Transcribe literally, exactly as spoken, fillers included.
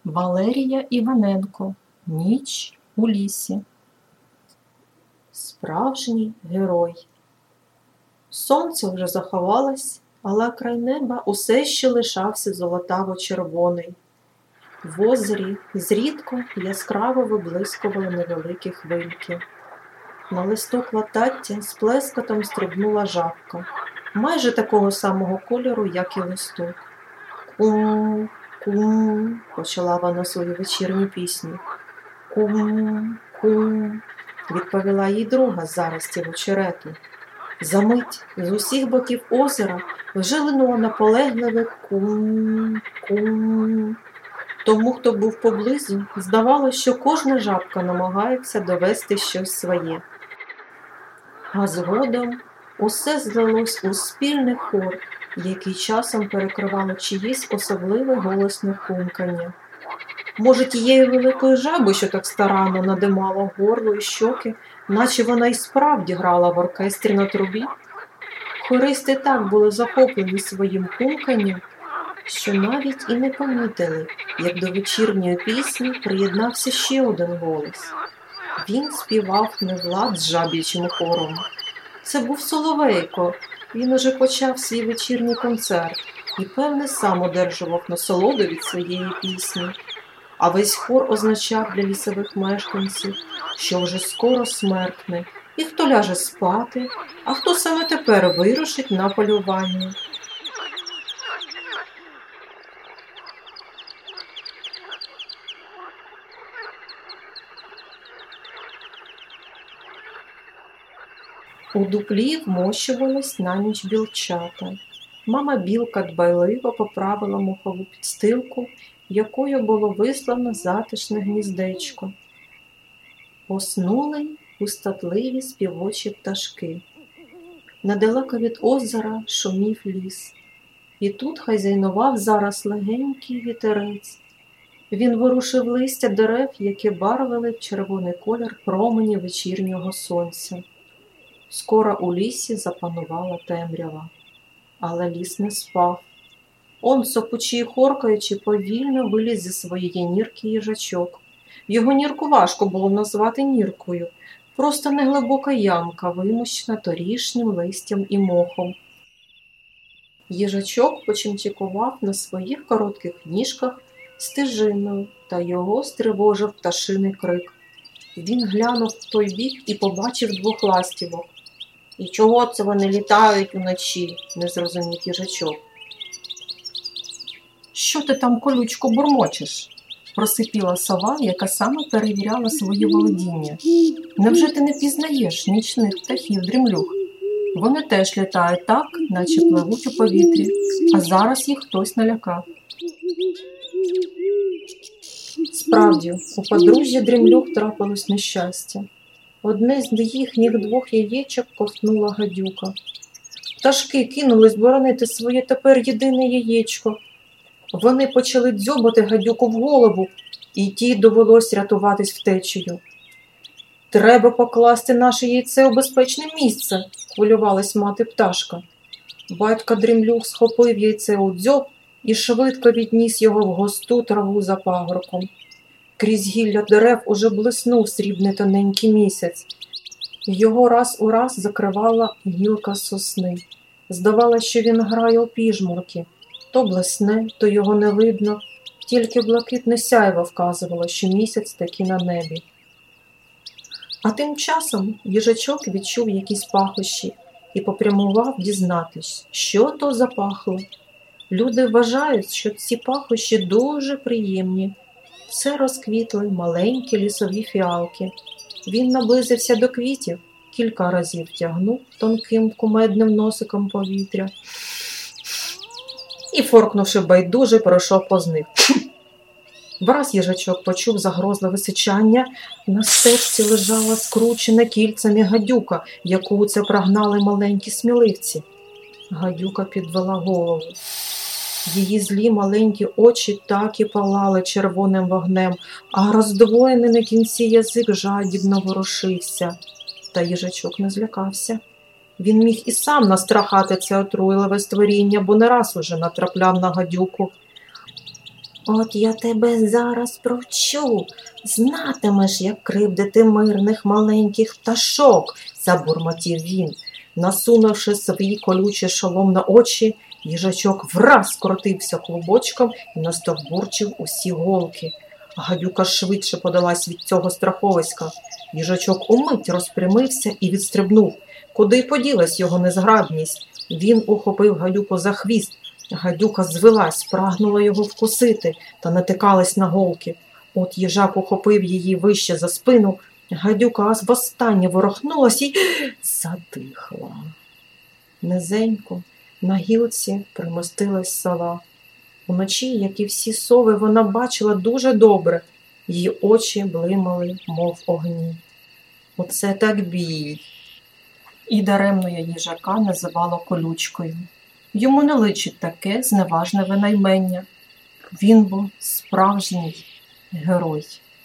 Валерія Іваненко. Ніч у лісі. Справжній герой. Сонце вже заховалось, але край неба усе ще лишався золотаво-червоний. В озері зрідко яскраво виблискували невеликі хвильки. На листок латаття з плескотом стрибнула жабка, майже такого самого кольору, як і листок. «Кум, кум», – почала вона свою вечірню пісню. «Кум, кум», – відповіла їй друга з заростів очерету. Замить з усіх боків озера вже линуло наполегливе «кум, кум». Тому, хто був поблизу, здавалося, що кожна жабка намагається довести щось своє. А згодом усе злилось у спільний хор, який часом перекривало чиєсь особливе голосне хумкання. Може, тієї великої жаби, що так старанно надимала горло і щоки, наче вона й справді грала в оркестрі на трубі? Хористи так були захоплені своїм хумканням, що навіть і не помітили, як до вечірньої пісні приєднався ще один голос. Він співав не влад з жаб'ячим хором. Це був Соловейко. Він уже почав свій вечірній концерт і, певне, сам одержував насолоду від своєї пісні. А весь хор означав для лісових мешканців, що вже скоро смеркне, і хто ляже спати, а хто саме тепер вирушить на полювання. У дуплі вмощувались на ніч білчата. Мама білка дбайливо поправила мохову підстилку, якою було вислано затишне гніздечко. Поснули пустотливі співочі пташки. Недалеко від озера шумів ліс. І тут хазяйнував зараз легенький вітерець. Він ворушив листя дерев, які барвили в червоний колір промені вечірнього сонця. Скоро у лісі запанувала темрява. Але ліс не спав. Он, сопучи й хоркаючи, повільно виліз зі своєї нірки їжачок. Його нірку важко було назвати ніркою. Просто неглибока ямка, вимощена торішнім листям і мохом. Їжачок почимчикував на своїх коротких ніжках стежиною, та його стривожив пташиний крик. Він глянув в той бік і побачив двох ластівок. «І чого це вони літають уночі?» – не зрозумів їжачок. «Що ти там, колючко, бурмочеш?» – просипіла сова, яка саме перевіряла свої володіння. «Невже ти не пізнаєш нічних птахів-дрімлюх? Вони теж літають так, наче пливуть у повітрі, а зараз їх хтось налякав». Справді, у подружжя дрімлюх трапилось нещастя. Одне з їхніх двох яєчок ковтнула гадюка. Пташки кинулись боронити своє тепер єдине яєчко. Вони почали дзьобати гадюку в голову, і тій довелось рятуватись втечею. «Треба покласти наше яйце у безпечне місце», – хвилювалась мати пташка. Батько дрімлюх схопив яйце у дзьоб і швидко відніс його в густу траву за пагорком. Крізь гілля дерев уже блиснув срібний тоненький місяць. Його раз у раз закривала гілка сосни. Здавалося, що він грає у піжмурки. То блисне, то його не видно, тільки блакитне сяйво вказувало, що місяць таки на небі. А тим часом їжачок відчув якісь пахощі і попрямував дізнатись, що то запахло. Люди вважають, що ці пахощі дуже приємні. Це розквітли маленькі лісові фіалки. Він наблизився до квітів, кілька разів тягнув тонким кумедним носиком повітря і, форкнувши байдуже, пройшов повз них. Враз їжачок почув загрозливе сичання. На стежці лежала скручена кільцями гадюка, яку у це прогнали маленькі сміливці. Гадюка підвела голову. Її злі маленькі очі так і палали червоним вогнем, а роздвоєний на кінці язик жадібно ворушився. Та їжачок не злякався. Він міг і сам настрахати це отруйливе створіння, бо не раз уже натрапляв на гадюку. От я тебе зараз провчу, знатимеш, як кривдити мирних маленьких пташок, забурмотів він. Насунувши свій колючий шолом на очі, їжачок враз скрутився клубочком і настовбурчив усі голки. Гадюка швидше подалась від цього страховиська. Їжачок умить розпрямився і відстрибнув. Куди поділась його незграбність? Він ухопив гадюку за хвіст. Гадюка звелась, прагнула його вкусити та натикалась на голки. От їжак ухопив її вище за спину. Гадюка аж востаннє ворохнулась і затихла. Низенько на гілці примостилась сова. Уночі, як і всі сови, вона бачила дуже добре. Її очі блимали, мов огні. Оце так бій! І даремно я їжака називала колючкою. Йому не личить таке зневажне винаймення. Він був справжній герой.